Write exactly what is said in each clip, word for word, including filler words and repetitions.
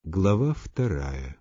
Глава вторая.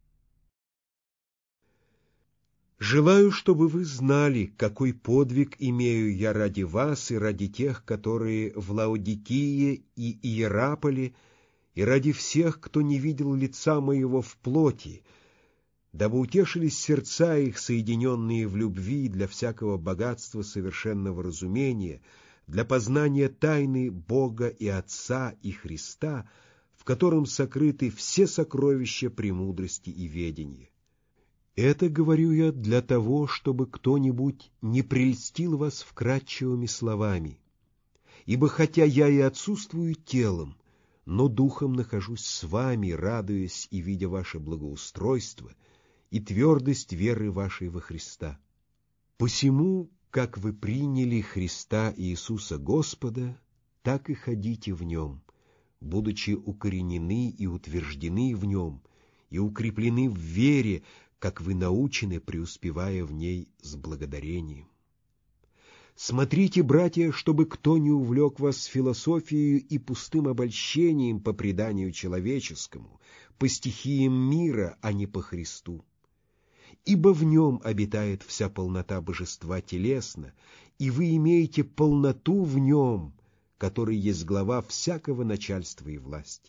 Желаю, чтобы вы знали, какой подвиг имею я ради вас и ради тех, которые в Лаодикие и Иераполе, и ради всех, кто не видел лица моего в плоти, дабы утешились сердца их, соединенные в любви для всякого богатства совершенного разумения, для познания тайны Бога и Отца и Христа, в котором сокрыты все сокровища премудрости и ведения. Это говорю я для того, чтобы кто-нибудь не прельстил вас вкрадчивыми словами. Ибо хотя я и отсутствую телом, но духом нахожусь с вами, радуясь и видя ваше благоустройство и твердость веры вашей во Христа. Посему, как вы приняли Христа Иисуса Господа, так и ходите в Нем, будучи укоренены и утверждены в Нем, и укреплены в вере, как вы научены, преуспевая в ней с благодарением. Смотрите, братья, чтобы кто не увлек вас философией и пустым обольщением по преданию человеческому, по стихиям мира, а не по Христу. Ибо в Нем обитает вся полнота божества телесно, и вы имеете полноту в Нем, который есть глава всякого начальства и власти.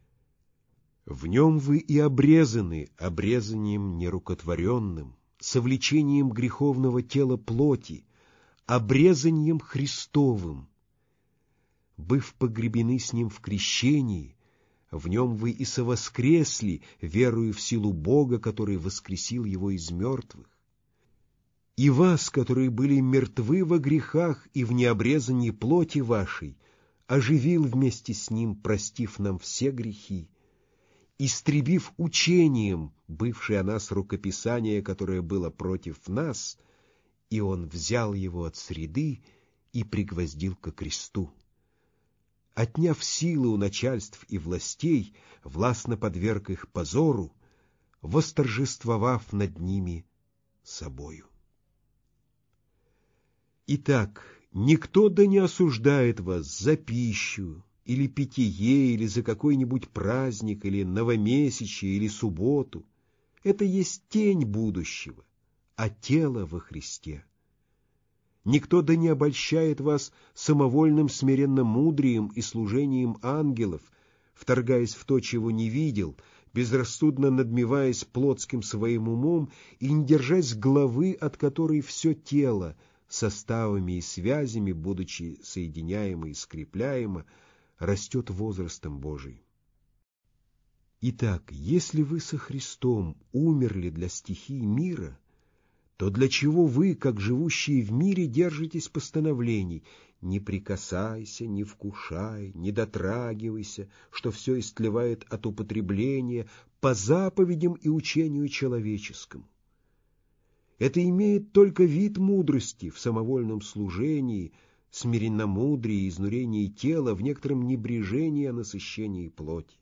В Нем вы и обрезаны обрезанием нерукотворенным, совлечением греховного тела плоти, обрезанием Христовым. Быв погребены с Ним в крещении, в Нем вы и совоскресли, веруя в силу Бога, который воскресил Его из мертвых. И вас, которые были мертвы во грехах и в необрезании плоти вашей, оживил вместе с Ним, простив нам все грехи, истребив учением бывшее о нас рукописание, которое было против нас, и Он взял его от среды и пригвоздил ко кресту. Отняв силы у начальств и властей, властно подверг их позору, восторжествовав над ними собою. Итак, никто да не осуждает вас за пищу, или питье, или за какой-нибудь праздник, или новомесячие, или субботу. Это есть тень будущего, а тело во Христе. Никто да не обольщает вас самовольным смиренномудрием и служением ангелов, вторгаясь в то, чего не видел, безрассудно надмеваясь плотским своим умом и не держась главы, от которой все тело, составами и связями, будучи соединяемо и скрепляемо, растет возрастом Божиим. Итак, если вы со Христом умерли для стихий мира, то для чего вы, как живущие в мире, держитесь постановлений: не прикасайся, не вкушай, не дотрагивайся, что все истлевает от употребления, по заповедям и учению человеческому? Это имеет только вид мудрости в самовольном служении, смиренномудрии и изнурении тела, в некотором небрежении о насыщении плоти.